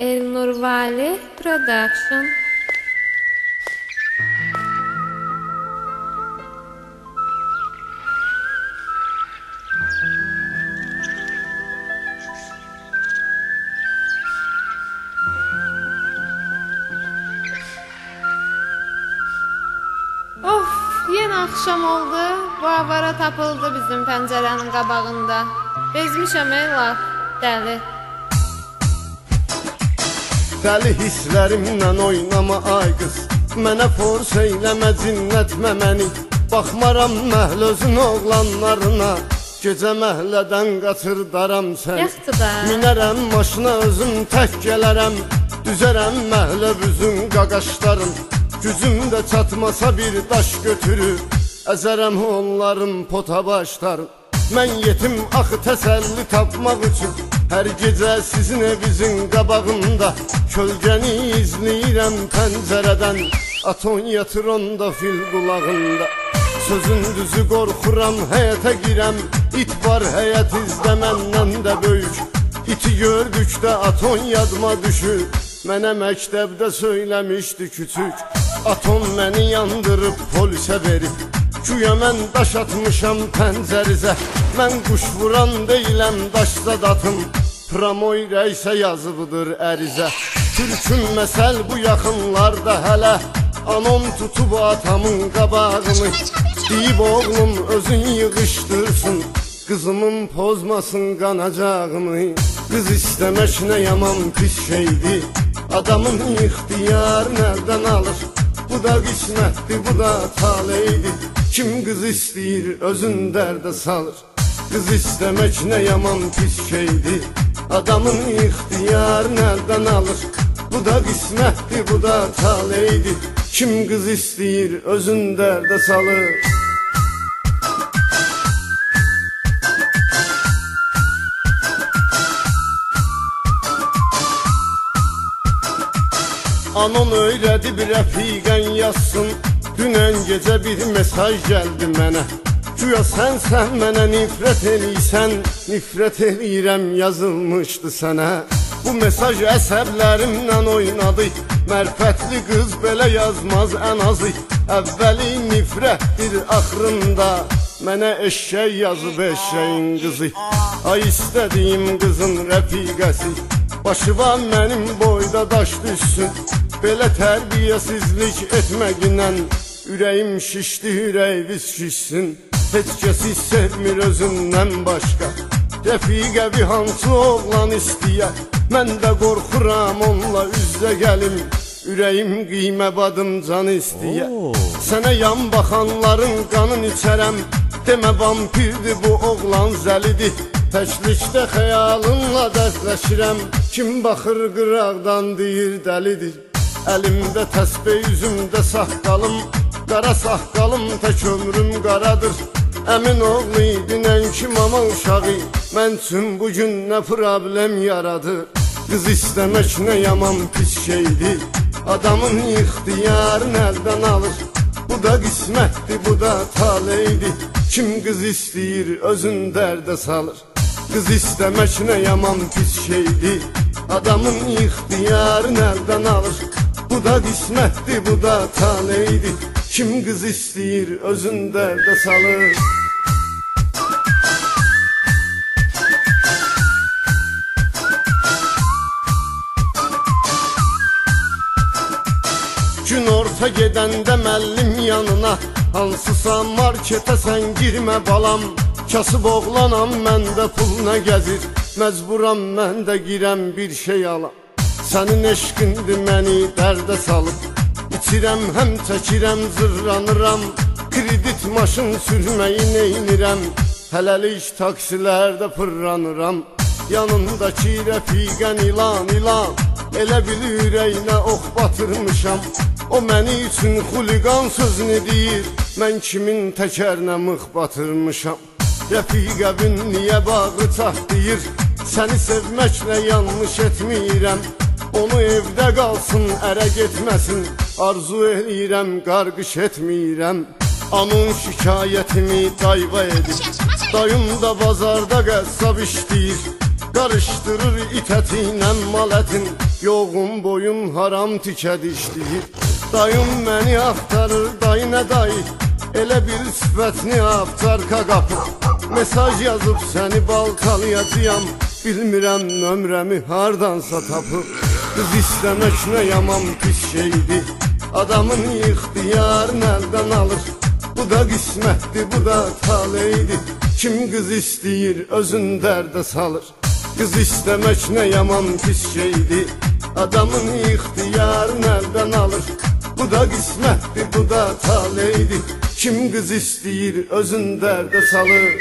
Elnur Vali Production. Of, yeni akşam oldu. Bu avara tapıldı bizim pəncərənin qabağında. Bezmişəm laf, dəli. Dəli hisslərimlə oynama ay qız, mənə force eyləmə, cinnətmə məni. Baxmaram məhlözün oğlanlarına, gecə məhlədən qaçırdaram sən. Minərəm maşına özüm tək gələrəm, düzərəm məhlə büzün qaqaşlarım. Gücüm də çatmasa bir daş götürür, əzərəm onların pota başlarım. Mən yetim axı təsəlli tapmaq üçün, hər gecə sizin evinizin qabağında kölgəni izləyirəm pəncərədən. Aton yatır onda fil qulağında, sözün düzü qorxuram həyətə girəm. İt var həyət izdə məndən də böyük, iti gördükdə aton yadıma düşür. Mənə məktəbdə söyləmişdi küçük, aton məni yandırıb polisə verib. Güya mən daş atmışam pəncərizə, mən quş vuran deyiləm daşsa datım. Pramoy rəysə yazıbıdır ərizə, türkün məsəl bu yaxınlarda hələ. Anom tutub atamın qabağını, deyib oğlum özün yığışdırsın, qızımın pozmasın qanacağını. Qız istəmək nə yaman pis şeydir, adamın ixtiyarı nereden alır? Bu da qismətdir, bu da taleydir. Kim qız istəyir özün dərdə salır. Qız istəmək nə yaman pis şeydir, adamın ixtiyarı nereden alır? Bu da qismətdir, bu da taleydir. Kim qız istəyir özün dərdə salır. Anon öyrədib rəfiqən yazsın, dünən gecə bir mesaj gəldi mənə. Güya sən mənə nifrət eləysən, nifrət eləyirəm yazılmışdı sənə. Bu mesaj əsəblərimlə oynadı, mərfətli qız belə yazmaz ən azı. Əvvəli nifrətdir axırında, mənə eşşək yazıb eşşəyin qızı. Ay istədiyim qızın rəfiqəsi, başı var mənim boyda daş düşsün. Belə tərbiyəsizlik etməginlə ürəyim şişdi, ürəyiniz şişsin. Heç kəsi sevmir özündən başqa, rəfiqəvi hansı oğlan istəyər. Mən də qorxuram onunla üzdə gəlim, ürəyim qiymə badım can istəyər. Sənə yan baxanların qanın içərəm, demə vampirdir bu oğlan zəlidir. Təklikdə xəyalınla dərdləşirəm, kim baxır qıraqdan deyir dəlidir. Əlimdə təsbih, üzümdə saqqalım, qara saqqalım tək ömrüm qaradır. Əmin oğlu idi nənki mama uşağı, mən üçün bugün nə problem yaradır. Qız istəmək nə yaman pis şeydir, adamın ixtiyarı nereden alır? Bu da qismətdir, bu da taleydir. Kim qız istəyir özün dərdə salır. Qız istəmək nə yaman pis şeydir, adamın ixtiyarı nereden alır? Bu da qismətdir, bu da taleydir. Kim qız istəyir özün dərdə salır. Gün orta gedəndə məllim yanına, hansısa marketə sən girmə balam. Kasıb oğlanam, məndə pul nə gəzir, məcburam mən də girəm bir şey alam. Sənin eşqindir məni dərdə salıb, İçirəm həm çəkirəm zırranıram, kredit maşın sürməyi neynirəm. Hələlik taksilərdə pırranıram, yanındakı rəfiqən ilan ilan. Elə bil ürəyinə ox batırmışam, o məni üçün xuliqan sözünü deyir, mən kimin təkərinə mıx batırmışam. Rəfiqəvin niyə bağı çatlayır, səni sevməklə yanlış etmirəm. Onu evdə qalsın, ərə getməsin, arzu eləyirəm, qarqış etmirəm. Anın şikayətimi dayva edir, dayım da bazarda qəssab işləyir. Qarışdırır it ətinlə mal ətin, yoğun boyun haram tikə dişləyir. Dayım məni axtarır, dayı nə dayı, elə bir sifətini aftarka qapır. Mesaj yazıb səni baltalayacağam, bilmirəm nömrəmi hardansa tapıb. Qız istəmək nə yaman pis şeydir, adamın ixtiyarını əldən alır. Bu da qismətdir, bu da taleydir, kim qız istəyir özün dərdə salır. Qız istəmək nə yaman pis şeydir, adamın ixtiyarını əldən alır. Bu da qismətdir, bu da taleydir, kim qız istəyir özün dərdə salır.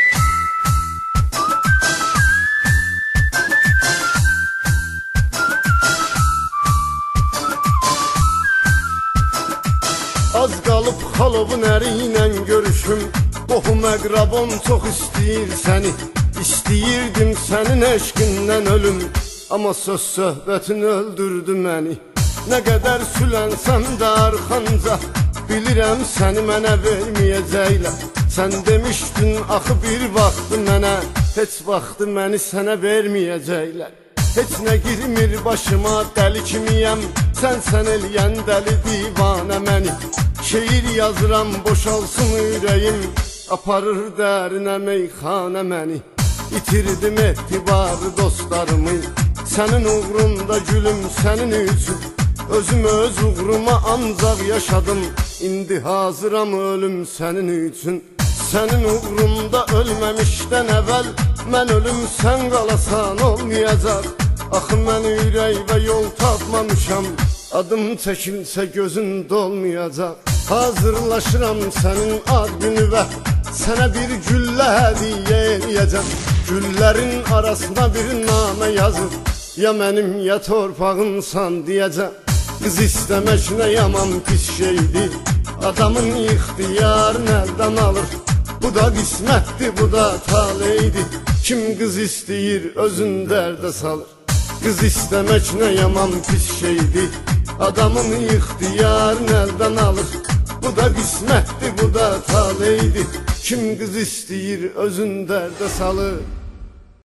Az qalıb xalovun əri ilə görüşüm, qohum əqrabam çox istəyir səni. İstəyirdim sənin eşqindən ölüm, amma söz söhbətin öldürdü məni. Nə qədər sülənsəm də arxanca, bilirəm səni mənə verməyəcəklər. Sən demişdin axı bir vaxtı mənə, heç vaxtı məni sənə verməyəcəklər. Heç nə girmir başıma, dəli kimiyəm, sən eləyən dəli divanə məni. Şeir yazıram boşalsın ürəyim, aparır dərinə meyxanə məni. İtirdim etibarı dostlarımı, sənin uğrunda gülüm sənin üçün. Özüm öz uğruma ancaq yaşadım, indi hazıram ölüm sənin üçün. Sənin uğrunda ölməmişdən əvvəl, mən ölüm sən qalasan olmayacaq. Axı mən ürək və yol tapmamışam, adım çəkilsə gözün dolmayacaq. Hazırlaşıram sənin ad günü və sənə bir güllə hədiyyə eləyəcəm. Güllərin arasına bir namə yazıb, ya mənim ya torpağınsan deyəcəm. Qız istəmək nə yaman pis şeydir, adamın ixtiyarını əldən alır. Bu da qismətdir, bu da taleydir, kim qız istəyir özün dərdə salır. Qız istəmək nə yaman pis şeydir, adamın ixtiyarını əldən alır. Bu da qismətdir, bu da taleydir, kim qız istəyir özün dərdə salır.